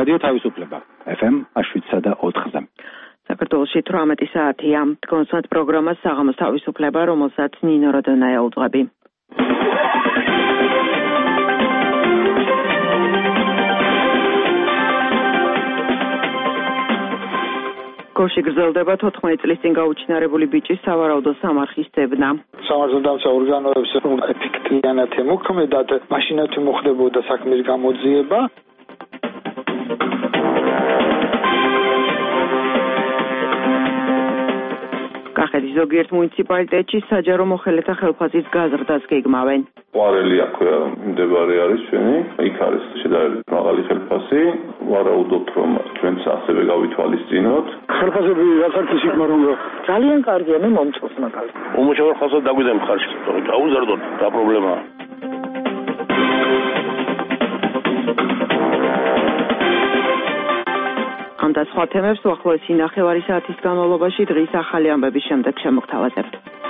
რადიო თავისუფლება FM 107.4-ზე. საქართველოში 18 საათია. კონსერტ პროგრამა საღამოს თავისუფლება, რომელსაც ნინო როდონაია უძღვები. გორში გრძელდება 14 წლის წინ გაუჩინარებული ბიჭის სავარაუდო სამარხის ძებნა. სამართალდამცავ ორგანოებს ეფექტიანად ემოქმედათ, მაშინაც მოხდებოდა საქმის გამოძიება. კახეთის ზოგიერთ მუნიციპალიტეტში საჯარო მოხელეთა ხელფასის გაზრდას გეგმავენ. ყვარელი აქვეა მდებარე არის ჩვენი, იქ არის შედარებით მაღალი ხელფასი, ვარაუდობთ რომ ჩვენც ასევე გავითვალისწინოთ. ხელფასები რასაკის იქნება ძალიან კარგია, მე მომწონს მაგალითად. უმუშაო ხალხს დაგვიძენ მხარში, გაუზარდოთ და პრობლემაა. ამ და სხვა თემებს უახლოესი ნახევარი საათის განმავლობაში დღის ახალი ამბების შემდეგ შემოგთავაზებთ.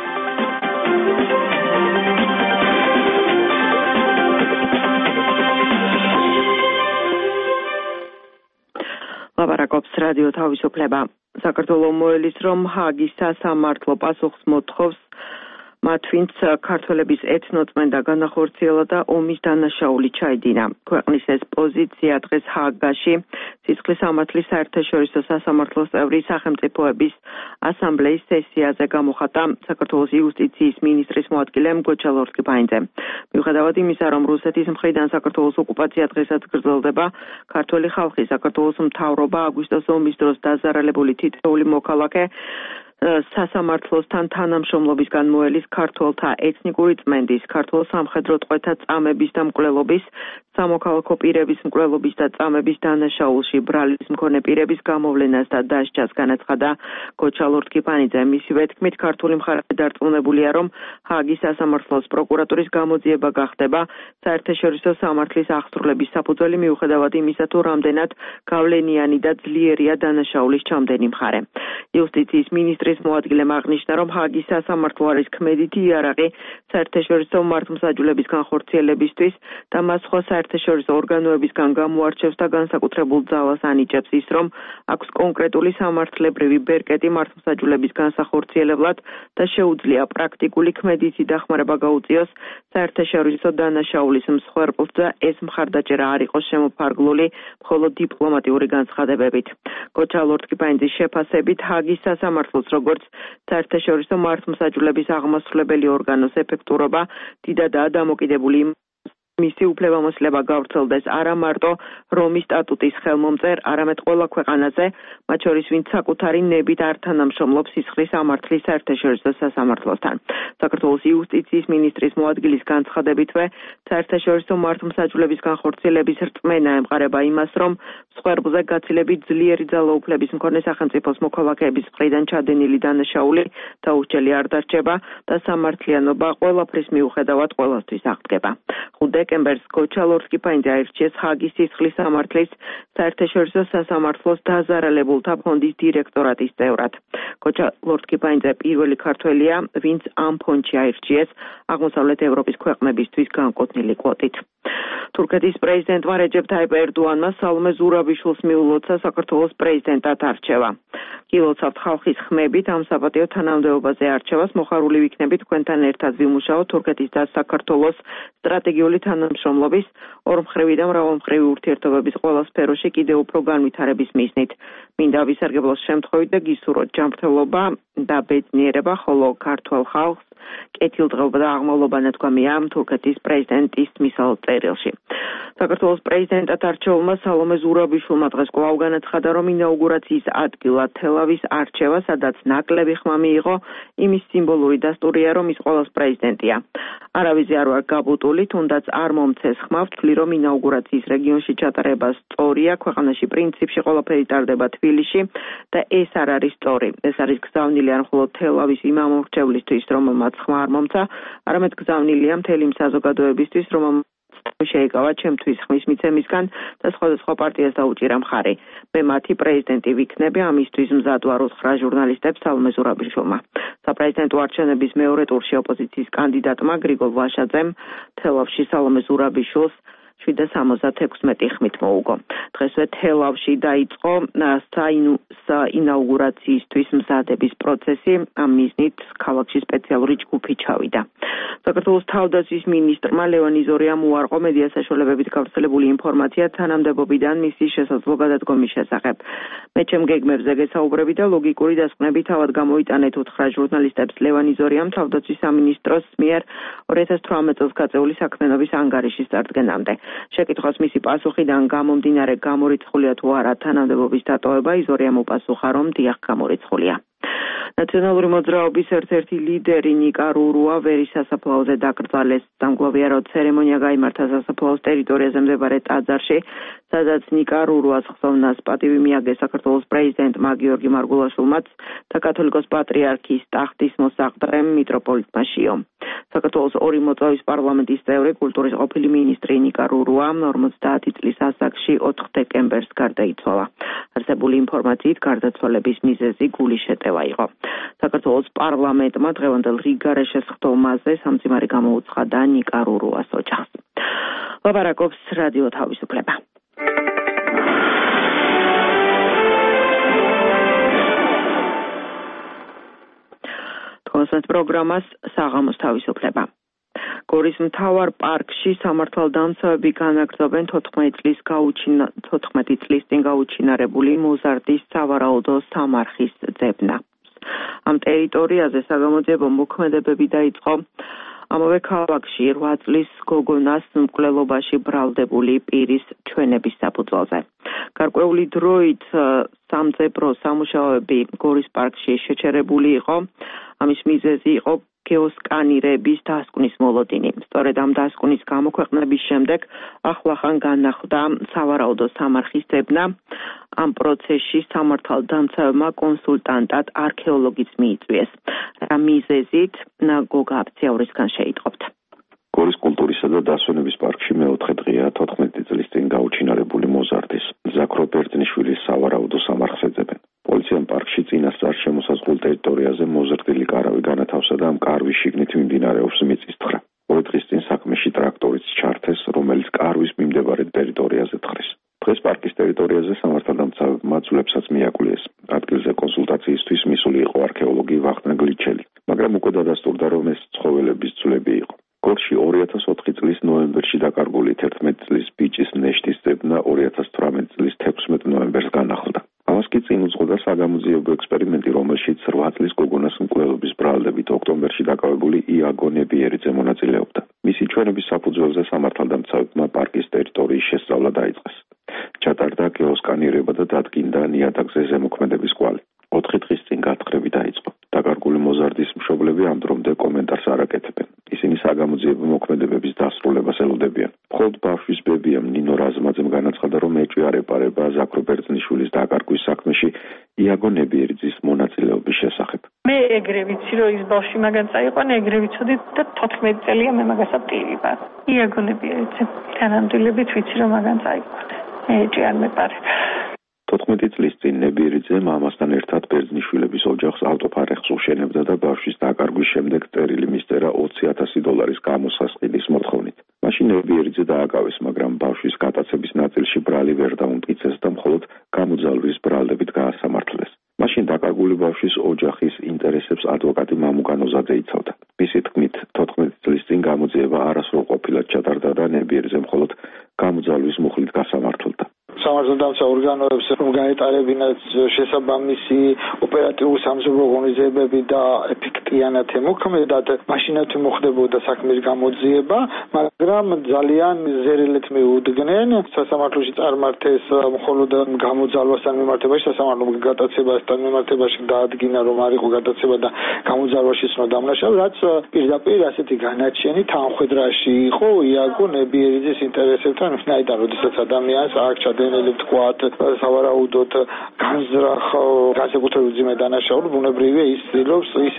ლაპარაკობს რადიო თავისუფლება. საქართველოს მოელის, რომ ჰააგის სასამართლო პასუხს მოთხოვს მათ, ვინც ქართველების ეთნოწმენდა განახორციელა და ომის დანაშაული ჩაიდინა. ქვეყნის ეს პოზიცია დღეს ჰააგაში სისხლის სამართლის საერთაშორისო სასამართლოს წევრი სახელმწიფოების ასამბლეის სესიაზე გამოხატა საქართველოს იუსტიციის მინისტრის მოადგილემ გოჩა ლორთქიფანიძემ. მიუხედავად იმისა, რომ რუსეთის მხრიდან საქართველოს ოკუპაცია დღესაც გრძელდება, ქართველი ხალხი, საქართველოს მთავრობა, აგვისტოს ომის დროს დაზარალებული თითოეული მოქალაქე სასამართლოსთან თანამშრომლობისგან მოელის ქართველთა ეთნიკური წმენდის, ქართულ სამხედრო ტყვეთა წამების და მკვლელობის, სამოქალაქო პირების მკვლელობის და წამების დანაშაულში ბრალის მქონე პირების გამოვლენას და დასჯას განაცხადა გოჩა ლორთქიფანიძე. მისივე თქმით, ქართული მხარე დარწმუნებულია, რომ ჰააგის სასამართლოს პროკურატურის გამოძიება გახდება საერთაშორისო სამართლის აღსრულების საფუძველი, მიუხედავად იმისა, თუ რამდენად გავლენიანი და ძლიერია დანაშაულის ჩამდენი მხარე. იუსტიციის მინისტრის მოადგილემ აღნიშნა, რომ ჰააგის სასამართლო არის ქმედითი იარაღი საერთაშორისო მართლმსაჯულების განხორციელებისთვის და მას სხვა საერთაშორისო ორგანოებისგან გამოარჩევს და განსაკუთრებულ ძალას ანიჭებს ის, რომ აქვს კონკრეტული სამართლებრივი ბერკეტი მართლმსაჯულების განსახორციელებლად და შეუძლია პრაქტიკული ქმედითი დახმარება გაუწიოს საერთაშორისო დანაშაულის მსხვერპლს და ეს მხარდაჭერა არ იყოს შემოფარგლული მხოლოდ დიპლომატიური განცხადებებით. გოჩა ლორთქიფანიძის შეფასებით ჰააგის სასამართლოს როგორც საერთაშორისო მართლმსაჯულების აღმასრულებელი ორგანოს ეფექტურობა დიდადაა დამოკიდებული მისი უფლებამოსილება გავრცელდეს არა მარტო რომის სტატუტის ხელმომწერ, არამედ ყველა ქვეყანაზე, მათ შორის ვინც საკუთარი ნებით არ თანამშრომლობს სისხლის სამართლის საერთაშორისო სასამართლოსთან. საქართველოს იუსტიციის მინისტრის მოადგილის განცხადებითვე, საერთაშორისო მართლმსაჯულების განხორციელების რწმენა ემყარება იმას, რომ მსხვერპლზე გაცილებით ძლიერი ძალაუფლების მქონე სახელმწიფოს მოქალაქეების მხრიდან ჩადენილი დანაშაული დაუსჯელი არ დარჩება და სამართლიანობა ყველაფრის მიუხედავად ყველასთვის აღდგება. დეკემბერს გოჩა ლორთქიფანიძე აირჩიეს ჰააგის სისხლის სამართლის საერთაშორისო სასამართლოს დაზარალებულთა ფონდის დირექტორატის წევრად. გოჩა ლორთქიფანიძე პირველი ქართველია, ვინც ამ ფონდში აირჩიეს აღმოსავლეთ ევროპის ქვეყნებისთვის განკუთვნილი კვოტით. თურქეთის პრეზიდენტმა რეჯეფ ტაიპ ერდოანმა სალომე ზურაბიშვილს მიულოცა საქართველოს პრეზიდენტად არჩევა. გილოცავთ ხალხის ხმებით ამ საპატიო თანამდებობაზე არჩევას მოხარული ვიქნებით თქვენთან ერთად ვიმუშაოთ თურქეთის და საქართველოს სტრატეგიული თანამშრომლობის ორმხრივი და მრავალმხრივი ურთიერთობების ყველა სფეროში კიდევ უფრო განვითარების მიზნით. მინდა ვისარგებლოს შემთხვევით და გისურვოთ ჯანმრთელობა და ბედნიერება, ხოლო ქართველ ხალხს კეთილდღეობა და აღმავლობა ნათქვამია თურქეთის პრეზიდენტის მისალ წერილში. საქართველოს პრეზიდენტად არჩეულმა სალომე ზურაბიშვილმა დღეს კვლავ განაცხადა, რომ ინაუგურაციის ადგილად თელავის არჩევა, სადაც ნაკლები ხმა მიიღო, იმის სიმბოლური დასტურია, რომ ის ყოველს პრეზიდენტია. არავითარ არ ვარ გაბუტული, თუნდაც არ მომცეს ხმა, ვთვლი, რომ ინაუგურაციის რეგიონში ჩატარება სწორია, ქვეყანაში პრინციპში ყველაფერი ტარდება თბილისში და ეს არ არის სწორი. ეს არის გზავნილი არ მხოლოდ თელავის იმამურჩევლისთვის, რომელმაც ხმა არ მომცა, არამედ გზავნილია მთელი იმ საზოგადოებისთვის, რომელმაც შეიკავა ჩემთვის ხმის მიცემისგან და სხვადასხვა პარტიას დაუჭირა მხარი. მე მათი პრეზიდენტი ვიქნები, ამისთვის მზად ვარ უთხრა ჟურნალისტებს სალომე ზურაბიშვილმა. საპრეზიდენტო არჩევნების მეორე ტურში ოპოზიციის კანდიდატმა გრიგოლ ვაშაძემ თელავში სალომე ზურაბიშვილს 776 ხმით მოუგო. დღესვე თელავში დაიწყო საინაუგურაციისთვის მზადების პროცესი, ამ მიზნით ქალაქში სპეციალური ჯგუფი ჩავიდა. საქართველოს თავდაცვის მინისტრმა ლევან იზორიამ უარყო მედია საშუალებებით გავრცელებული ინფორმაცია თანამდებობიდან მისი შესაძლო გადადგომის შესახებ. მე ჩემ გეგმებზე გესაუბრები და ლოგიკური დასკვნები თავად გამოიტანეთ უთხრა ჟურნალისტებს ლევან იზორიამ თავდაცვის სამინისტროს მიერ 2018 წელს გაწეული საქმიანობის ანგარიშის წარდგენამდე. შეკითხვას მისი პასუხიდან გამომდინარე გამორიცხულია თუ არა თანამდებობის დატოვება, იზორიამ უპასუხა, რომ დიახ გამორიცხულია. ნაციონალური მოძრაობის ერთ-ერთი ლიდერი ნიკა რურუა ვერის სასაფლაოზე დაკრძალეს. სამგლოვიარო ცერემონია გაიმართა სასაფლაოს ტერიტორიაზე მდებარე ტაძარში, სადაც ნიკა რურუას ხსოვნას პატივი მიაგეს საქართველოს პრეზიდენტმა გიორგი მარგულაშვილმაც და კათოლიკოს პატრიარქის ტახტის მოსაყდრემ მიტროპოლიტმა შიომ. საქართველოს ორი მოწვევის პარლამენტის წევრი კულტურის ყოფილი მინისტრი ნიკა რურუა 50 წლის ასაკში 4 დეკემბერს გარდაიცვალა. არსებული ინფორმაციით გარდაცვალების მიზეზი გულის შეტევა იყო. საქართველოს პარლამენტმა დღევანდელ რიგარეშეს ხდომაზე სამძიმარი გამოუცხადა ნიკა რურუას ოჯახს. ლაპარაკობს რადიო თავისუფლება. თვალსაჩინო პროგრამას საღამოს თავისუფლება. გორის მთავარ პარკში სამართალდამცავები განაგრძობენ 14 წლის წინ გაუჩინარებული მოზარდის სავარაუდო სამარხის ძებნას. ამ ტერიტორიაზე საგამოძიებო მოქმედებები დაიწყო ამავე ქალაქში 8 წლის გოგონას მკვლელობაში ბრალდებული პირის ჩვენების საფუძველზე. გარკვეული დროით სამძებრო სამუშაოები გორის პარკში შეჩერებული იყო. ამის მიზეზი იყო გეოსკანირების დასკვნის მოლოდინი. სწორედ ამ დასკვნის გამოქვეყნების შემდეგ ახლახან განახლდა სავარაუდო სამარხის ძებნა. ამ პროცესში სამართალდამცავებმა კონსულტანტად არქეოლოგიც მიიწვიეს. რა მიზეზით გოგა აფციაურისგან შეიტყობთ. გორის კულტურისა და დასვენების პარკში მეოთხე დღეა 14 წლის წინ გაუჩინარებული მოზარდის ზაქრო ბერძნიშვილის სავარაუდო სამარხს ეძებენ. პოლიციამ პარკში წინასწარ შემოსაზღვრულ ტერიტორიაზე მოზრდილი კარავი განათავსა და ამ კარვის შიგნით მიმდინარეობს მიწისძვრა. 2 დღის წინ საქმეში ტრაქტორიც ჩართეს, რომელიც კარვის მიმდებარე ტერიტორიაზე თხრის. დღეს პარკის ტერიტორიაზე სამართალდამცავებმა ძვლებსაც მიაკვლიეს. ადგილზე კონსულტაციისთვის მისული იყო არქეოლოგი ვახტანგ ლიჩელი, მაგრამ უკვე დადასტურდა, რომ ეს ცხოველების ძვლები იყო. გორში 2004 წლის ნოემბერში დაკარგული 11 წლის ბიჭის ნეშტის ძებნა 2018 წლის 16 ნოემბერს განახლდა. ამას კი წინ უძღოდა საგამოძიებო ექსპერიმენტი, რომელშიც 8 წლის გოგონას მკვლელობის ბრალდებით ოქტომბერში დაკავებული იაგო ნებიერიძე მონაწილეობდა. მისი ჩვენების საფუძველზე სამართალდამცავებმა პარკის ტერიტორიის შესწავლა დაიწყეს. ჩატარდა გეოსკანირება და დადგინდა ნიადაგზე ზემოქმედების კვალი. 4 დღის წინ გათხრები დაიწყო. დაკარგული მოზარდის მშობლები ამ დრომდე კომენტარს არ აკეთებენ. ისინი საგამოძიებო მოქმედებების დასრულებას ელოდებიან. მხოლოდ ბავშვის ბებიამ ნინო რაზმაძემ განაცხადა, რომ ეჭვი არ ეპარება ზაქრო ბერძნიშვილის დაკარგვის საქმეში იაგო ნებიერიძის მონაწილეობის შესახებ. მე ეგრე ვიცი, რომ ის ბავშვი მაგან წაიყვანა, ეგრე ვიცოდი და 14 წელია მე მაგასა პტირი ვარ. იაგო ნებიერიძე. თანამდებობით ვიცი, რომ მაგან წაიყვანა. მე ეჭვი არ მეპარება. 14 წლის წინ ნებიერიძე მამასთან ერთად ბერძნიშვილების ოჯახს ავტოფარეხს უშენებდა და ბავშვის დაკარგვის შემდეგ წერილი მისწერა $20,000 გამოსასყიდის მოთხოვნით. მაშინ ნებიერიძე დააკავეს, მაგრამ ბავშვის გატაცების ნაწილში ბრალი ვერ დაუმტკიცეს და მხოლოდ გამოძალვის ბრალდებით გაასამართლეს. მაშინ დაკარგული ბავშვის ოჯახის ინტერესებს ადვოკატი მამუკა ნოზაძე იცავდა. მისი თქმით, 14 წლის წინ გამოძიება არასრულყოფილად ჩატარდა და ნებიერიძე მხოლოდ გამოძალვის მუხლით გასამართლდა. სამართალდამცავ ორგანოებს რომ გაეტარებინათ შესაბამისი ოპერატიული სამსჯავრო ღონისძიებები და ეფექტიანად ემოქმედათ, მაშინაც მოხდებოდა საქმის გამოძიება, მაგრამ ძალიან ზერელეთ მიუდგნენ სასამართლოში წარმართეს მხოლოდ გამოძალვასთან მიმართებაში, სასამართლო გატაცებასთან მიმართებაში დაადგინა, რომ არ იყო გატაცება და გამოძალვაში ცნო დამნაშავე, რაც პირდაპირ ასეთი განაჩენი თანხმედრაში იყო იაგო ნებიერიძის ინტერესებთან, ვინაიდან როდესაც ადამიანს აქ ჩადენილი ვთქვათ, სავარაუდოდ განზრახ განსაკუთრებით ძიმე დანაშაული, ბუნებრივია ის ცდილობს ისეთ დანაშაულს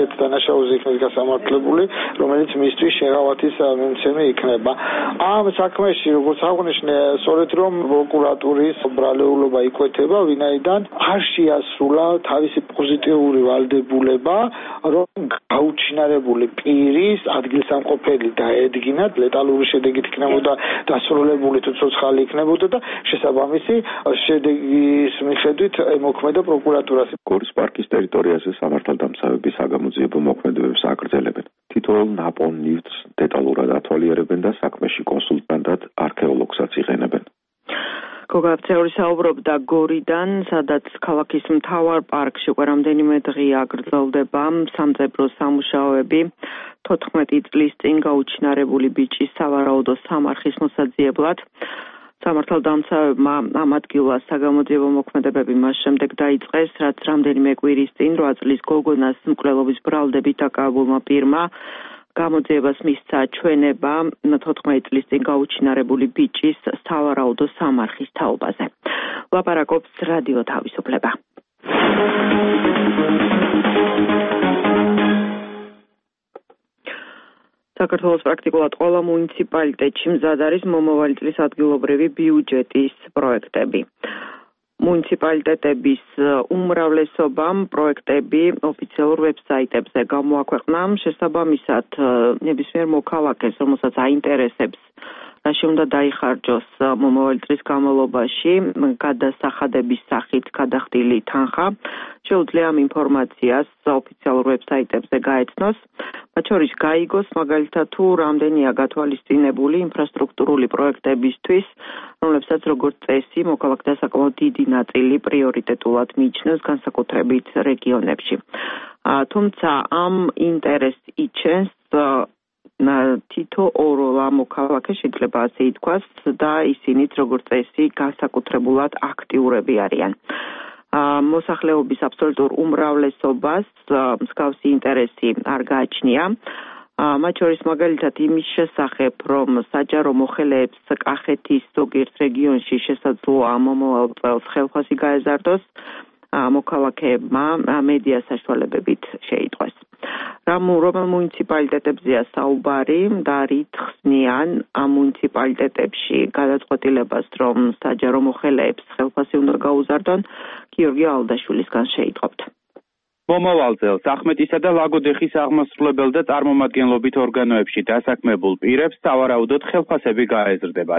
დანაშაულზე იქნება გასამართლებული, რომელიც მისთვის შეღავათის მიმცემი იქნება. ამ საქმეში, როგორც აღნიშნე, სწორედ რომ პროკურატურის ბრალეულობა იკვეთება, ვინაიდან არ შეასრულა თავისი პოზიტიური ვალდებულება, რომ გაუჩინარებული პირის ადგილსამყოფელი დაედგინათ, ლეტალური შედეგით იქნებოდა დასრულებული თუ ცოცხალი იქნებოდა და შესაბამისი შედეგის მიხედვით ემოქმედა პროკურატურას. გორის პარკის ტერიტორიაზე სამართალდამცავები საგამოძიებო მოქმედებებს აკრძალებენ. თითოეულ ნაპოვნ ნივთს დეტალურად ათვალიერებენ და საქმეში კონსულტანტად არქეოლოგსაც იყენებენ. გოგაბცეული საუბრობდა გორიდან, სადაც ქალაქის მთავარ პარკში უკვე რამდენიმე დღეა გრძელდება სამძებრო სამუშაოები. 14 წლის წინ გაუჩინარებული ბიჭის სავარაუდო სამარხის მოსაძიებლად. სამართალდამცავებმა ამ ადგილას საგამოძიებო მოქმედებები მას შემდეგ დაიწყეს, რაც რამდენიმე კვირის წინ 8 წლის გოგონას მკვლელობის ბრალდებით დაკავებულმა პირმა გამოძიებას მისცა ჩვენება 14 წლის წინ გაუჩინარებული ბიჭის სავარაუდო სამარხის თაობაზე. ლაპარაკობს რადიო თავისუფლება. საქართველოს პრაქტიკულად ყველა მუნიციპალიტეტში მზად არის მომავალი წლის ადგილობრივი ბიუჯეტის პროექტები. მუნიციპალიტეტების უმრავლესობამ პროექტები ოფიციალურ ვებსაიტებზე გამოაქვეყნა, შესაბამისად ნებისმიერ მოქალაქეს, რომელსაც აინტერესებს რაში უნდა დაიხარჯოს მომავალი წლის განმავლობაში გადასახადების სახით გადახდილი თანხა, შეუძლია ამ ინფორმაციას ოფიციალურ ვებსაიტებზე გაეცნოს, მათ შორის გაიგოს მაგალითად თუ რამდენია გათვალისწინებული ინფრასტრუქტურული პროექტებისთვის, რომლებსაც როგორც წესი მოქალაქეთა საკმაოდ დიდი ნაწილი პრიორიტეტულად მიიჩნევს განსაკუთრებით რეგიონებში. თუმცა ამ ინტერესს იჩენს თითო ორ მოქალაქე შეიძლება ასე ითქვას და ისინიც როგორც წესი განსაკუთრებულად აქტიურები არიან. მოსახლეობის აბსოლუტურ უმრავლესობას მსგავსი ინტერესი არ გააჩნია. მათ შორის მაგალითად იმის შესახებ, რომ საჯარო მოხელეებს კახეთის ზოგიერთ რეგიონში შესაძლოა მომავალ წელს ხელფასი გაეზარდოს, მოქალაქეებმა მედია საშუალებებით შეიტყვეს. რომელ მუნიციპალიტეტებზეა საუბარი და რით ხსნიან ამ მუნიციპალიტეტებში გადაწყვეტილებას, რომ საჯარო მოხელეებს ხელფასი უნდა გაუზარდონ, გიორგი ალდაშვილისგან შეიტყობთ. მომავალ წელს ახმეტისა და ლაგოდეხის აღმასრულებელ და წარმომადგენლობით ორგანოებში დასაქმებულ პირებს სავარაუდოდ ხელფასები გაეზრდებათ.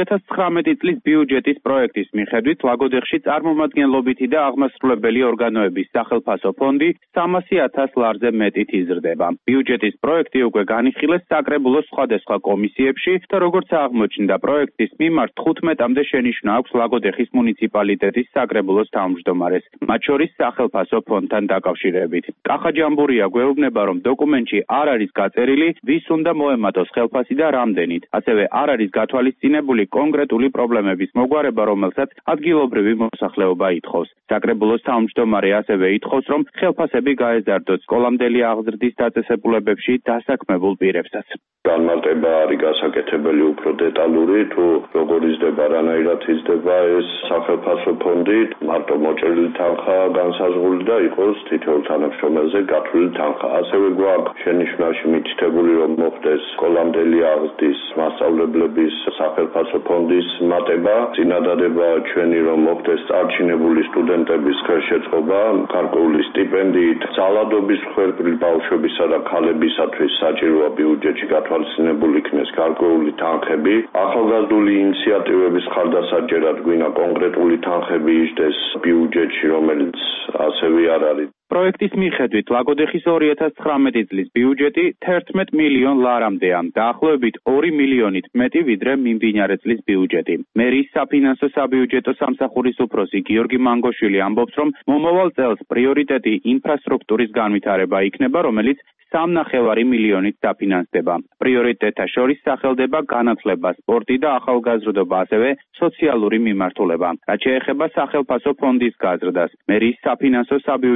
2019 წლის ბიუჯეტის პროექტის მიხედვით ლაგოდეხში წარმომადგენლობითი და აღმასრულებელი ორგანოების სახელფასო ფონდი 300,000 ლარზე მეტით იზრდება. ბიუჯეტის პროექტი უკვე განიხილეს საკრებულოს სხვადასხვა კომისიებში და როგორც აღმოჩნდა პროექტის მიმართ 15-მდე შენიშვნა აქვს ლაგოდეხის მუნიციპალიტეტის საკრებულოს თავმჯდომარეს, მათ შორის სახელფასო ფონდთან კავშირებით. კახაჯამბურია გვეუბნება, რომ დოკუმენტში არ არის გაწერილი, ვის უნდა მოემატოს ხელფასი და რამდენით. ასევე არ არის გათვალისწინებული კონკრეტული პრობლემების მოგვარება, რომელსაც ადგილობრივი მოსახლეობა ითხოვს. საკრებულოს თავმჯდომარე ასევე ითხოვს, რომ ხელფასები გაეზარდოს სკოლამდელი აღზრდის დაწესებულებებში დასაქმებულ პირებსაც. განმარტება არის გასაკეთებელი უფრო დეტალური, თუ როგორ იზრდება, რანაირად იზრდება ეს სახელფასო ფონდი, მარტო მოჭრილი თანხა განსაზღვრული და იყოს თითოეულ თანამშრომელზე გათვლილი თანხა. ასევე გვაქვს შენიშვნაში მითითებული, რომ მოხდეს სკოლამდელი აღზრდის მასწავლებლების სახელფასო ფონდის მატება. წინადადება ჩვენი, რომ მოხდეს წარჩინებული სტუდენტების ხელშეწყობა გარკვეული სტიპენდიით, ძალადობის მსხვერპლი ბავშვებისა და ქალებისათვის საჭიროა ბიუჯეტში გათვალისწინებული იქნეს გარკვეული თანხები. ახალგაზრდული ინიციატივების ხარდასაჭერად გვინდა კონკრეტული თანხები იჯდეს ბიუჯეტში, რომელიც ასევე არ არის. პროექტის მიხედვით ლაგოდეხის 2019 წლის ბიუჯეტი 11 მილიონ ლარამდეა, დაახლოებით 2 მილიონით მეტი ვიდრე მიმდინარე წლის ბიუჯეტი. მერის საფინანსო საბიუჯეტო სამსახურის უფროსი გიორგი მანგოშვილი ამბობს, რომ მომავალ წელს პრიორიტეტი ინფრასტრუქტურის განვითარება იქნება, რომელიც 3,5 მილიონით დაფინანსდება. პრიორიტეტთა შორის სახელდება განათლება, სპორტი და ახალგაზრდობა, ასევე სოციალური მიმართულება. რაც შეეხება სახელფასო ფონდის გაზრდას, მერის საფინანსო საბიუჯეტო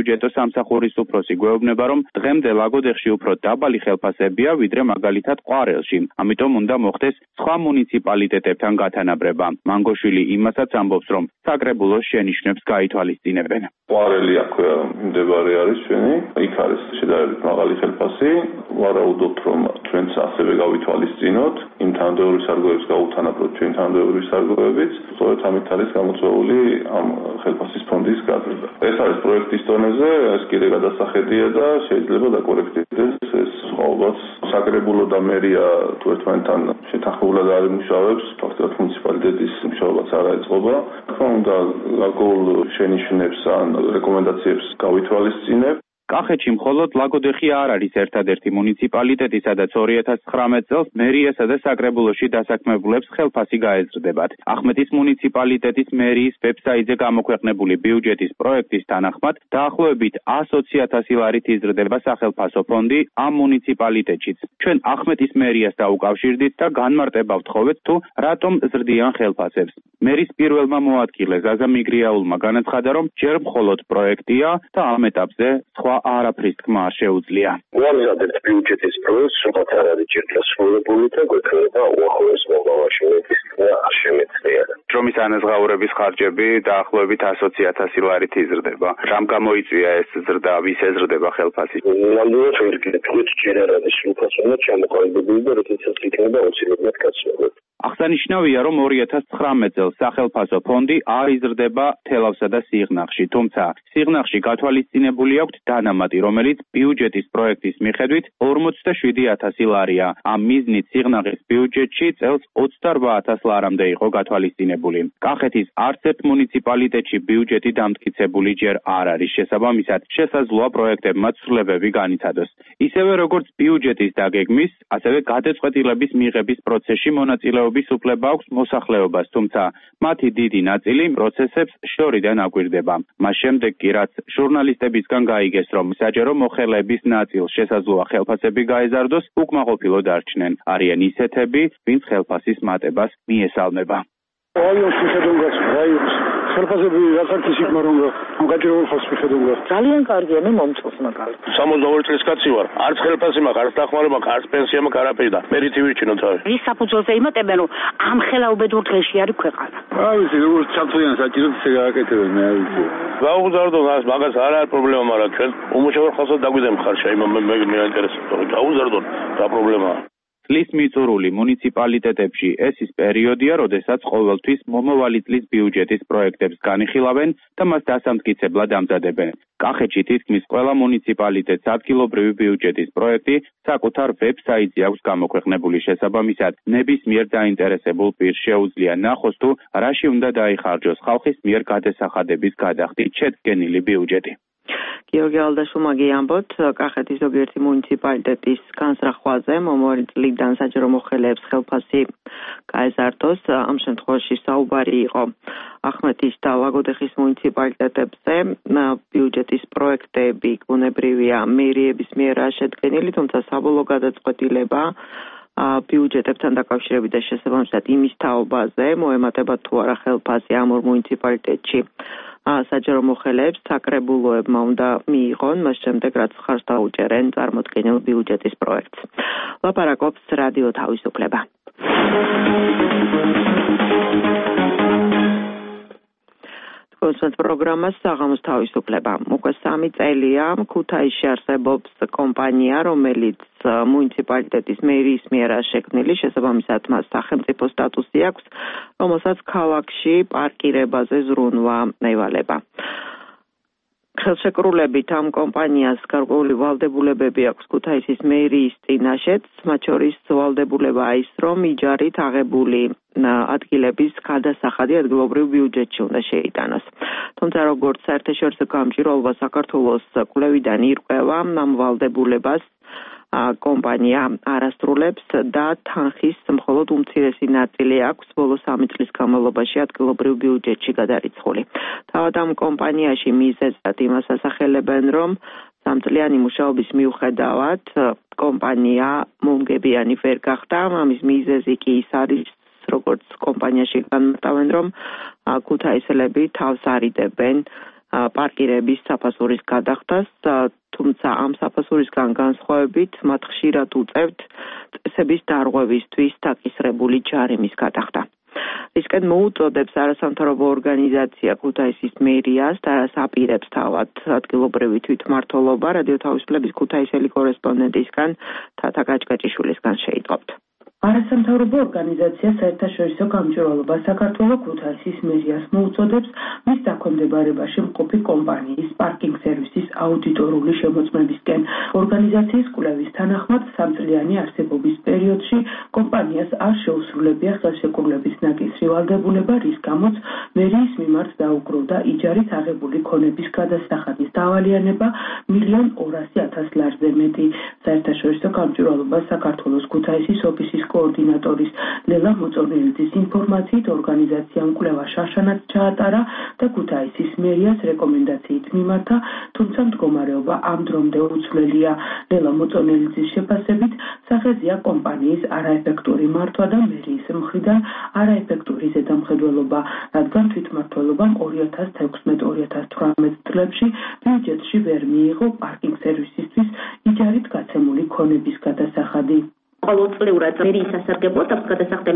სამსახურის უფროსი გვეუბნება, რომ დღემდე ლაგოდეხში უფრო დაბალი ხელფასებია, ვიდრე მაგალითად ყვარელში. ამიტომ უნდა მოხდეს სხვა მუნიციპალიტეტებთან გათანაბრება. მანგოშვილი იმასაც ამბობს, რომ საკრებულოს შენიშვნებს გაითვალისწინებენ. ყვარელი აქვე მდებარე არის ჩვენი, იქ არის შედარებით მაღალი ხელფასი. ვარაუდობთ, რომ ჩვენც ასევე გავითვალისწინოთ, იმ თანამდებობის სარგოებს გავუთანაბროთ ჩვენ თანამდებობის სარგოებით. სწორედ ამით არის გამოწვეული ამ ხელფასის ფონდის გაზრდა. ეს არის პროექტის დონეზე, ეს კიდე გადასახედია და შეიძლება დაკორექტდეს ეს სხვაობაც. საკრებულო და მერია თუ ერთმანეთთან შეთანხმებულად არ იმუშავებს, ფაქტობრივად მუნიციპალიტეტის მუშაობაც არ აწყობა. თქმა უნდა, გარკვეულ შენიშვნებს ან რეკომენდაციებს გავითვალისწინებ. კახეთში მხოლოდ ლაგოდეხი არ არის ერთადერთი მუნიციპალიტეტი, სადაც 2019 წელს მერიასა და საკრებულოში დასაქმებულებს ხელფასი გაეზრდებათ. ახმეტის მუნიციპალიტეტის მერიის ვებსაიტზე გამოქვეყნებული ბიუჯეტის პროექტის თანახმად, დაახლოებით 120,000 ლარით იზრდება სახელფასო ფონდი ამ მუნიციპალიტეტშიც. ჩვენ ახმეტის მერიას დაუკავშირდით და განმარტება ვთხოვეთ, თუ რატომ ზრდიან ხელფასებს. მერის პირველმა მოადგილე ზაზა მიგრიაულმა განაცხადა, რომ ჯერ მხოლოდ პროექტია და ამ ეტაპზე სხვა არაფრის თქმა არ შეუძლია. ვამზადებთ ბიუჯეტის პროექტს, სადაც არ არის ჯერ დასრულებული და გვექნება უახლოეს მომავალში არ შემეძლია. შრომის ანაზღაურების ხარჯები დაახლოებით 120,000 ლარით იზრდება. რამ გამოიწვია ეს ზრდა, ვის ეზრდება ხელფასი? ნამდვილად ვერ გეტყვით, ჯერ არ არის სრულფასი უნდა ჩამოყალიბებული და როდესაც იქნება აუცილებლად გაცნობები. აღსანიშნავია, რომ 2019 წელს სახელფასო ფონდი არ იზრდება თელავსა და სიღნაღში, თუმცა სიღნაღში გათვალისწინებული აქვთ დანამატი, რომელიც ბიუჯეტის პროექტის მიხედვით 47,000 ლარია. ამ მიზნით სიღნაღის ბიუჯეტში წელს 28,000 ლარამდე იყო გათვალისწინებული. კახეთის არც ერთ მუნიციპალიტეტში ბიუჯეტი დამტკიცებული ჯერ არ არის, შესაბამისად შესაძლოა პროექტებმა ცვლილებები განიცადოს. ისევე როგორც ბიუჯეტის დაგეგმვის, ასევე გადაწყვეტილების მიღების პროცესში მონაწილეობის უფლება აქვს მოსახლეობას, თუმცა მათი დიდი ნაწილი პროცესებს შორიდან აკვირდება. მას შემდეგ კი რაც ჟურნალისტებისგან გაიგეს, რომ საჯარო მოხელეების ნაწილს შესაძლოა ხელფასები გაეზარდოს, უკმაყოფილო დარჩნენ. არიან ისეთები, ვინც ხელფასის მატებას მიესალმება. ხელფასები რასაკის იქნორონგა გაჭირებულ ხალხს მიხედავდა. ძალიან კარგია, მე მომწონს მაგალითად. 62 წლის კაცი ვარ. არც ხელფასი მაქვს, არც დახმარება მაქვს, არც პენსია მაქვს, არაფერი და მე რითი ვიჩინო თავი. რის საფუძველზე იმატებენ, რომ ამ ხელაუბედურ დღეში არის ქვეყანა. არ ვიცი, როგორც ჩათვლიან საჭიროდ ისე გააკეთებენ, მე არ ვიცი. გაუგზავნო მაგას არ არის პრობლემა, მაგრამ ჩვენ უმუშავრ ხალხსაც დაგვიძენ ხარშა, მე ინტერესებს, გაუგზავნო რა პრობლემაა. წლის მიწურული მუნიციპალიტეტებში ეს ის პერიოდია, როდესაც ყოველთვის მომავალი წლის ბიუჯეტის პროექტებს განიხილავენ და მას დასამტკიცებლად ამზადებენ. კახეთში თითქმის ყველა მუნიციპალიტეტს ადგილობრივი ბიუჯეტის პროექტი საკუთარ ვებსაიტზე აქვს გამოქვეყნებული, შესაბამისად ნებისმიერ დაინტერესებულ პირს შეუძლია ნახოს, თუ რაში უნდა დაიხარჯოს ხალხის მიერ გადასახადების გადახდით შედგენილი ბიუჯეტი. გიორგი ალდაშუმაგი ამბობთ, კახეთის ზოგიერთი მუნიციპალიტეტის განსახვაზე მომავალი წლიდან საჯარო მოხელეებს ხელფასი გაეზარდოს. ამ შემთხვევაში საუბარი იყო ახმეტის და ლაგოდეხის მუნიციპალიტეტებზე. ბიუჯეტის პროექტები ბუნებრივია მერიების მიერ შედგენილი, თუმცა საბოლოო გადაწყვეტილება ბიუჯეტებთან დაკავშირებით და შესაბამისად იმის თაობაზე მოემატება თუ არა ხელფასი ამ ორ მუნიციპალიტეტში საჯარო მოხელეებს საკრებულოებმა უნდა მიიღონ, მას შემდეგ რაც ხარს დაუჭერენ წარმოდგენილ ბიუჯეტის პროექტს. ლაპარაკობს რადიო თავისუფლება. კონსერტ პროგრამას საღამოს თავისუფლება. უკვე 3 წელია ქუთაისში არსებობს კომპანია, რომელიც მუნიციპალიტეტის მერიის მიერ შექმნილი, შესაბამისად მას სახელმწიფო სტატუსი აქვს, რომელსაც ქალაქში პარკირებაზე ზრუნვა ევალება. ხელშეკრულებით ამ კომპანიას გარკვეული ვალდებულებები აქვს ქუთაისის მერიის წინაშეც, მათ შორის ვალდებულება ის, რომ იჯარით აღებული ადგილების გადასახადი ადგილობრივ ბიუჯეტში უნდა შეიტანოს. თუმცა როგორც საერთაშორისო გამჭირვალობა საქართველოს კვლევიდან ირკვევა, ამ ვალდებულებას კომპანია არასრულებს და თანხის მხოლოდ უმცირესი ნაწილი აქვს ბოლო 3 წლის განმავლობაში ადგილობრივ ბიუჯეტში გადარიცხული. თავად ამ კომპანიაში მიზეზად იმას ასახელებენ, რომ 3 წლიანი მუშაობის მიუხედავად კომპანია მომგებიანი ვერ გახდა. ამის მიზეზი კი ის არის, როგორც კომპანიაში განმარტავენ, რომ ქუთაისელები თავს არიდებენ პარკირების საფასურის გადახდას, თუმცა ამ საფასურისგან განსხვავებით მათ ხშირად უწევთ წესების დარღვევისთვის დაკისრებული ჯარიმის გადახდა. ისკენ მოუწოდებს არასამთავრობო ორგანიზაცია ქუთაისის მერიას და რას აპირებს თავად ადგილობრივი თვითმმართველობა, რადიო თავისუფლების ქუთაისელი კორესპონდენტისგან თათა გაჭკაჭიშვილისგან შეიტყობთ. არასამთავრობო ორგანიზაცია საერთაშორისო გამჭვირვალობა საქართველოს ქუთაისის მერიას მოუწოდებს მის დაქვემდებარებაში მყოფი კომპანიის პარკინგ სერვისის აუდიტორული შემოწმებისკენ. ორგანიზაციის კვლევის თანახმად სამწლიანი არსებობის პერიოდში კომპანიას არ შეუსრულებია ხელშეკრულების ნაკისრი ვალდებულება, რის გამოც მერიის მიმართ დაუგროვდა იჯარით აღებული ქონების გადასახადის დავალიანება 1,200,000 ლარზე მეტი. საერთაშორისო გამჭვირვალობა საქართველოს ქუთაისის ოფისის კოორდინატორის ლელა მოწონელიძის ინფორმაციით ორგანიზაციამ კვლევა შარშანაც ჩაატარა და ქუთაისის მერიას რეკომენდაციით მიმართა, თუმცა მდგომარეობა ამ დრომდე უცვლელია. ლელა მოწონელიძის შეფასებით სახეზეა კომპანიის არაეფექტური მართვა და მერიის მხრიდან არაეფექტური ზედამხედველობა, რადგან თვითმმართველობამ 2016-2018 წლებში ბიუჯეტში ვერ მიიღო პარკინგ სერვისისთვის იჯარით გაცემული ქონების გადასახადი. ყოველწლიურად მერიის სასარგებლოდ აქვს გადასახდელი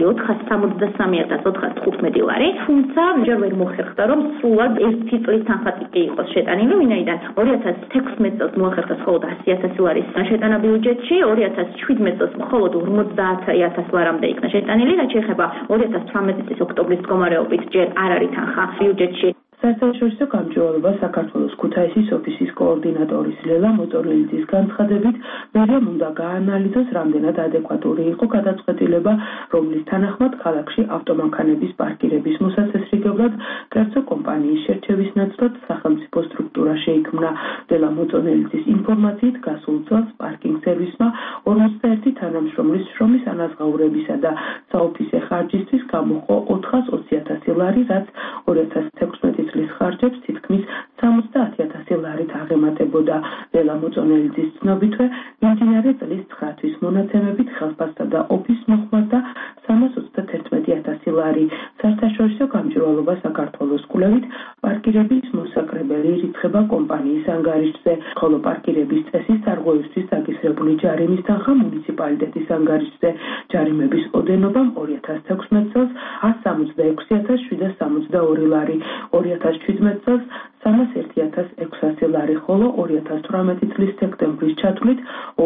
473,415 ლარი, თუმცა ჯერ ვერ მოხერხდა, რომ სრულად 1 წლის თანხმად კი იყოს შეტანილი, ვინაიდან 2016 წელს მოახერხა მხოლოდ 100,000 ლარის შეტანა ბიუჯეტში, 2017 წელს მხოლოდ 50,000 ლარამდე იქნა შეტანილი, რაც შეეხება 2018 წლის ოქტომბრის მდგომარეობით ჯერ არ არის თანხა ბიუჯეტში. საერთაშორისო გამჭვირვალობა საქართველოს ქუთაისის ოფისის კოორდინატორის ლელა მოწონელიძის განცხადებით, მერიამ უნდა გაანალიზოს, რამდენად ადეკვატური იყო გადაწყვეტილება, რომლის თანახმად ქალაქში ავტომანქანების პარკირების მოსაწესრიგებლად კერძო კომპანიის შერჩევის ნაცვლად სახელმწიფო სტრუქტურა შეიქმნა. ლელა მოწონელიძის ინფორმაციით გასულ წელს პარკინგ სერვისმა 51 თანამშრომლის შრომის ანაზღაურებისა და საოფისე ხარჯისთვის გამოჰყო 420,000 ლარი, რაც 2016 წლის ხარჯებს თითქმის 70,000 ლარით აღემატებოდა. ლელა მოწონელიძის ცნობითვე, მიმდინარე წლის 9 თვის მონაცემებით ხელფასთა და ოფის მოხმარდა 321,000 ლარი. საერთაშორისო გამჭვირვალობა საქართველოს კვლევით პარკირების მოსაკრებელი რიცხება კომპანიის ანგარიშზე, ხოლო პარკირების წესის დარღვევისთვის დაკისრებული ჯარიმის თანხა მუნიციპალიტეტის ანგარიშზე. ჯარიმების ოდენობამ 2016 წელს 166,762 ლარი, 2017 წელს 301,600 ლარი, ხოლო 2018 წლის სექტემბრის ჩათვლით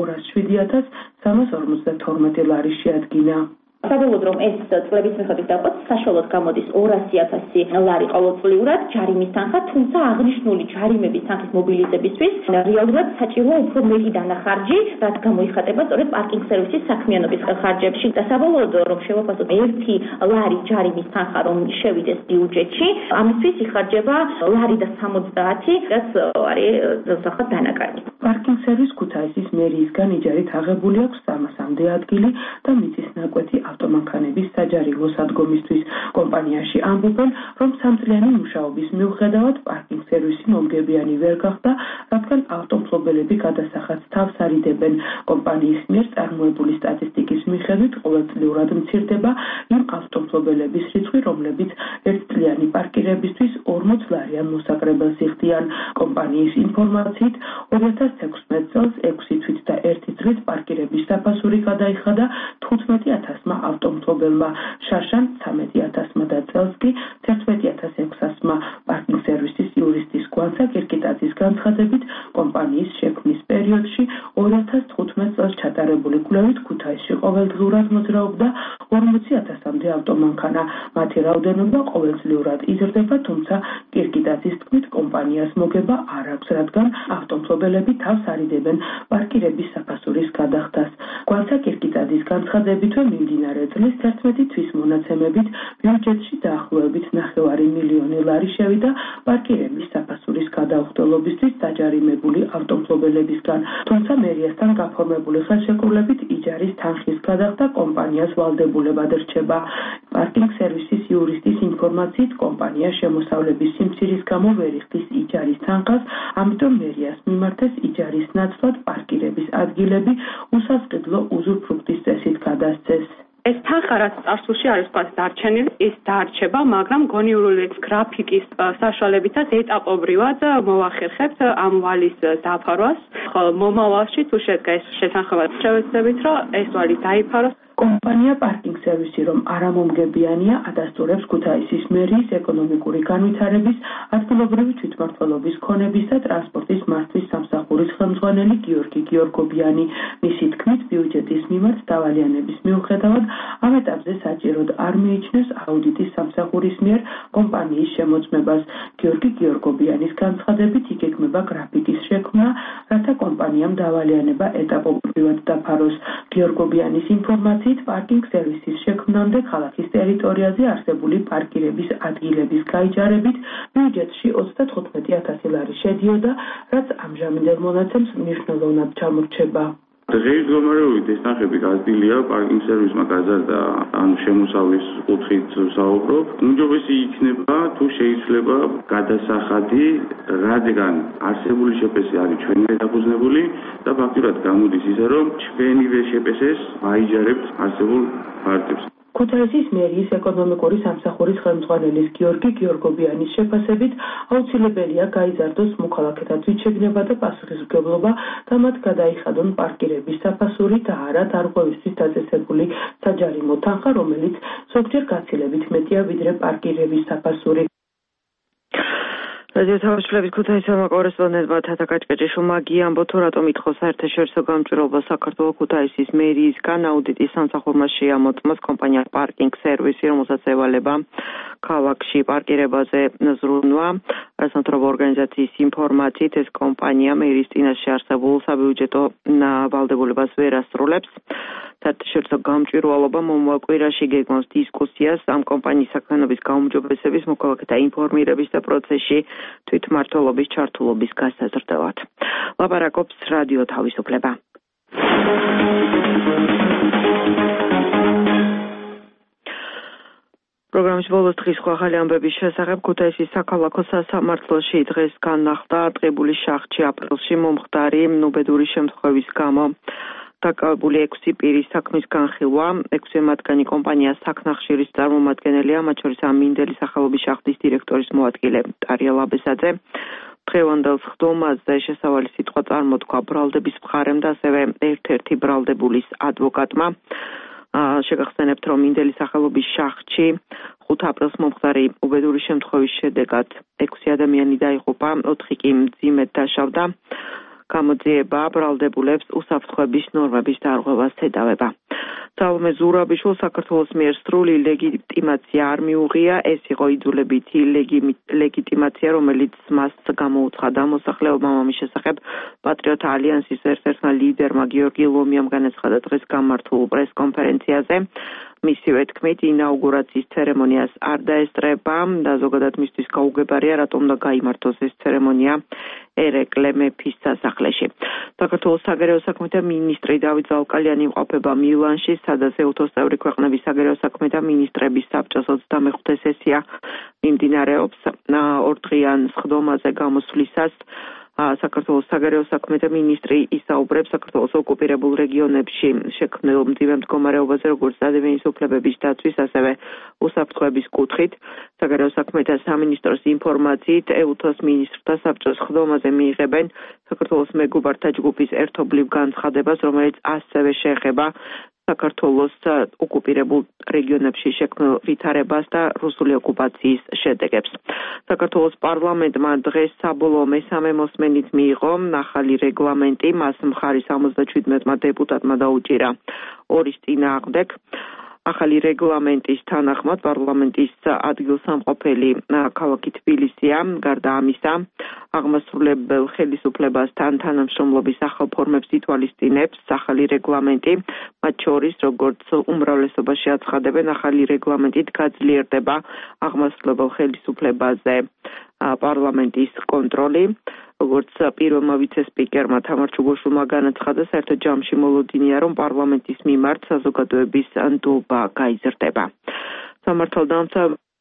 207,352 ლარი შეადგინა. საბოლოოდ რომ ეს წლების მიხედვით დაყოთ, საშუალოდ გამოდის 200,000 ლარი ყოველწლიურად ჯარიმის თანხა, თუმცა აღნიშნული ჯარიმების თანხის მობილიზებისთვის რეალურად საჭიროა უფრო მეტი დანახარჯი, რაც გამოიხატება სწორედ პარკინგ სერვისის საქმიანობის ხარჯებში. და საბოლოოდ რომ შევაფასოთ 1 ლარი ჯარიმის თანხა რომ შევიდეს ბიუჯეტში, ამისთვის იხარჯება ლარი და 70, რაც არის ზუსტად დანაკარგი. პარკინგ სერვის ქუთაისის მერიისგან იჯარით აღებული აქვს 300-მდე ადგილი და მიწის ნაკვეთი ავტომანქანების საჯარივო სადგომისთვის. კომპანიაში ამბობენ, რომ სამწლიანი მუშაობის მიუხედავად პარკინგ სერვისი მომგებიანი ვერ გახდა, რადგან ავტომფლობელები გადასახადს თავს არიდებენ. კომპანიის მიერ წარმოებული სტატისტიკის მიხედვით ყოველწლიურად მცირდება იმ ავტომფლობელების რიცხვი, რომლებიც ერთწლიანი პარკირებისთვის 40 ლარიან მოსაკრებელს იხდიან. კომპანიის ინფორმაციით 2016 წელს 6 თვით და 1 წლით პარკირების საფასური გადაიხადა 15,000 ავტომფლობელმა, შარშან 13,000 და წელს კი 11,600-მა. პარკინგ სერვისის იურისტის კვანცა კირკიტაძის განცხადებით, კომპანიის შექმნის პერიოდში 2015 წელს ჩატარებული კვლევით ქუთაისში ყოველდღურად მოძრაობდა 40,000-მდე ავტომანქანა. მათი რაოდენობა ყოველწლიურად იზრდება, თუმცა კირკიტაძის თქმით კომპანიას მოგება არ აქვს, რადგან ავტომფლობელები თავს არიდებენ პარკირების საფასურის გადახდას. კვანცა კირკიტაძის განცხადებითვე მიმდინარე წლის 11 თვის მონაცემებით ბიუჯეტში დაახლოებით 9 მილიონი ლარი შევიდა პარკირების საფასურის გადაუხდელობისთვის დაჯარიმებული ავტომფლობელებისგან, თუმცა მერიასთან გაფორმებული ხელშეკრულებით იჯარის თანხის გადახდა კომპანიას ვალდებულებად რჩება. პარკინგ სერვისის იურისტის ინფორმაციით, კომპანია შემოსავლების სიმცირის გამო ვერ იხდის იჯარის თანხას, ამიტომ მერიას მიმართეს იჯარის ნაცვლად პარკირების ადგილები უსასყიდლო უზურპრუქტის წესით გადასცეს. ეს თანხა რაც წარსულში არის დარჩენილი, ეს დარჩება, მაგრამ გონიურული გრაფიკის საშუალებითაც ეტაპობრივად მოვახერხებთ ამ ვალის დაფარვას. ხოლო მომავალში თუ შედგა ეს შესახება შევეცდებით, რომ ეს ვალი დაიფაროს. კომპანია პარკინგ სერვისი რომ არამომგებიანია ადასტურებს ქუთაისის მერიის ეკონომიკური განვითარების, ადგილობრივი თვითმმართველობის ქონების და ტრანსპორტის მართვის სამსახურის ხელმძღვანელი გიორგი გიორგობიანი. მისი თქმით, ბიუჯეტის მიმართ დავალიანების მიუხედავად ამ ეტაპზე საჭიროდ არ მიიჩნევს აუდიტის სამსახურის მიერ კომპანიის შემოწმებას. გიორგი გიორგობიანის განცხადებით იგეგმება გრაფიკის შექმნა, რათა კომპანიამ დავალიანება ეტაპობრივად დაფაროს. გიორგობიანის ინფორმაციით პარკინგ სერვისის შექმნამდე ქალაქის ტერიტორიაზე არსებული პარკირების ადგილების გაიჯარებით ბიუჯეტში 35,000 ლარი შედიოდა, რაც ამჟამინდელ მონაცემს მნიშვნელოვნად ჩამორჩება. დღეისდღეობით ეს თანხები გაზრდილია პარკინგ სერვისმა გაზარდა ან შემოსავლის კუთხით საუბრობ. უმჯობესი იქნება თუ შეიძლება გადასახადი, რადგან არსებული შეპესი არის ჩვენივე დაფუძნებული და ფაქტურად გამოდის ისე რომ ჩვენივე შეპესეს აიჯარებთ არსებულ პარტებს. ქუთაისის მერიის ეკონომიკური სამსახურის ხელმძღვანელის გიორგი გიორგობიანის შეფასებით აუცილებელია გაიზარდოს მოქალაქეთა თვითშეგნება და პასუხისმგებლობა და მათ გადაიხადონ პარკირების საფასური და არა დარღვევისთვის დაწესებული საჯარიმო თანხა, რომელიც ზოგჯერ გაცილებით მეტია ვიდრე პარკირების საფასური. რადიო თავისუფლების ქუთაისელმა კორესპონდენტმა თათა კაჭკაჭიშვილმა გიამბო თუ რატომ ითხოვს საერთაშორისო გამჭვირვალობას საქართველოს ქუთაისის მერიისგან აუდიტის სამსახურმა შეამოწმოს კომპანია პარკინგ სერვისი, რომელსაც ევალება ქალაქში პარკირებაზე ზრუნვა. რასამთავრობო ორგანიზაციის ინფორმაციით ეს კომპანია მერიის წინაშე არსებულ საბიუჯეტო ვალდებულებას ვერ ასრულებს. საერთაშორისო გამჭვირვალობა მომავალ კვირაში გეგმავს დისკუსიას ამ კომპანიის საქმიანობის გაუმჯობესების, მოქალაქეთა ინფორმირების და პროცესში თვითმმართველობის ჩართულობის გასაზრდელად. ლაპარაკობს რადიო თავისუფლება. პროგრამის ბოლოს დღის ახალი ამბების შესახებ ქუთაისის საქალაქო სასამართლოში დღეს განახლდა ტყიბულის შახტში აპრილში მომხდარი უბედური შემთხვევის გამო დაკავებული 6 პირის საქმის განხილვა. 6 მათგანი კომპანია საქნახშირის წარმომადგენელია, მათ შორის ამინდელი სახელობის შახტის დირექტორის მოადგილე ტარია ლაბესაძე. დღევანდელ სხდომაზე შესავალი სიტყვა წარმოთქვა ბრალდების მხარემ და ასევე ერთ-ერთი ბრალდებულის ადვოკატმა. შეგახსენებთ, რომ მინდელი სახელობის შახტში 5 აპრილს მომხდარი უბედური შემთხვევის შედეგად 6 ადამიანი დაიღუპა, 4 კი მძიმედ დაშავდა. გამოძიება ბრალდებულებს უსაფრთხოების ნორმების დარღვევას ედავება. სალომე ზურაბიშვილს საქართველოს მიერ სრული ლეგიტიმაცია არ მიუღია, ეს იყო იძულებითი ლეგიტიმაცია, რომელიც მას გამოუცხადა მოსახლეობამ ამის შესახებ პატრიოტ ალიანსის ერთ-ერთმა ლიდერმა გიორგი ლომიამ განაცხადა დღეს გამართულ პრესკონფერენციაზე. მისივე თქმით, ინაუგურაციის ცერემონიას არ დაესწრება და ზოგადად მისთვის გაუგებარია, რატომ უნდა გაიმართოს ეს ცერემონია ერეკლე მეფის სასახლეში. საქართველოს საგარეო საქმეთა მინისტრი დავით ზალკალიანი იმყოფება მილანში, სადაც ეუთოს წევრი ქვეყნების საგარეო საქმეთა მინისტრების საბჭოს 25 სესია მიმდინარეობს. 2 დღიან სხდომაზე გამოსვლისას საქართველოს საგარეო საქმეთა მინისტრი ისაუბრებს საქართველოს ოკუპირებულ რეგიონებში შექმნილ მძიმე მდგომარეობაზე, როგორც ადამიანის უფლებების დაცვის, ასევე უსაფრთხოების კუთხით. საგარეო საქმეთა სამინისტროს ინფორმაციით, ეუთოს მინისტრთა საბჭოს სხდომაზე მიიღებენ საქართველოს მეგობართა ჯგუფის ერთობლივ განცხადებას, რომელიც ასევე შეეხება საქართველოს ოკუპირებულ რეგიონებში შექმნილ ვითარებას და რუსული ოკუპაციის შედეგებს. საქართველოს პარლამენტმა დღეს საბოლოო მესამე მოსმენით მიიღო ახალი რეგლამენტი, მას მხარი 77 დეპუტატმა დაუჭირა ორის წინააღმდეგ. ახალი რეგლამენტის თანახმად პარლამენტის ადგილსამყოფელი ქალაქი თბილისია, გარდა ამისა, აღმასრულებელ ხელისუფლებასთან თანამშრომლობის ახალ ფორმებს ითვალისწინებს ახალი რეგლამენტი, მათ შორის, როგორც უმრავლესობაში აცხადებენ, ახალი რეგლამენტით გაძლიერდება აღმასრულებელ ხელისუფლებაზე პარლამენტის კონტროლი. როგორც პირველმა ვიცე-სპიკერმა თამარ ჩუგოშვილმა განაცხადა, საერთო ჯამში მოლოდინია, რომ პარლამენტის მიმართ საზოგადოების ნდობა გაიზრდება. სამართალდამცავ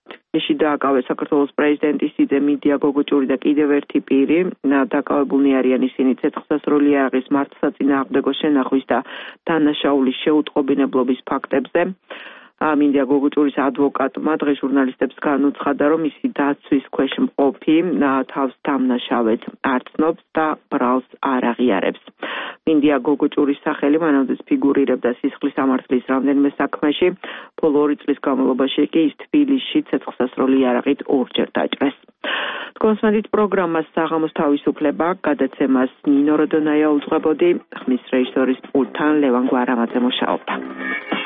თბილისში დააკავეს საქართველოს პრეზიდენტი სიძე მინდია გოგოჭური და კიდევ ერთი პირი. დაკავებულნი არიან ისინი ცეცხლსასროლი იარაღის მართლსაწინააღმდეგო შენახვის და დანაშაულის შეუტყობინებლობის ფაქტებზე. მინდია გოგოჭურის ადვოკატმა დღეს ჟურნალისტებს განუცხადა, რომ ისი დაცვის ქვეშ მყოფი თავს დამნაშავედ არ ცნობს და ბრალს არ აღიარებს. მინდია გოგოჭურის სახელი მანამდეც ფიგურირებდა სისხლის სამართლის რამდენიმე საქმეში. ბოლო 2 წლის განმავლობაში კი ის თბილისში ცეცხლსასროლი იარაღით ორჯერ დაჭრეს. კონსმენდით პროგრამას საღამოს თავისუფლება გადაცემას ნინო როდონაია უძღვებოდი, ხმის რეჟისორის პულტთან ლევან გვარამაძე მუშაობდა.